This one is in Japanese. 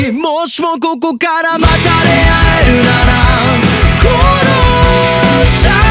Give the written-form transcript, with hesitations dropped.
もしもここからまた出会えるならこの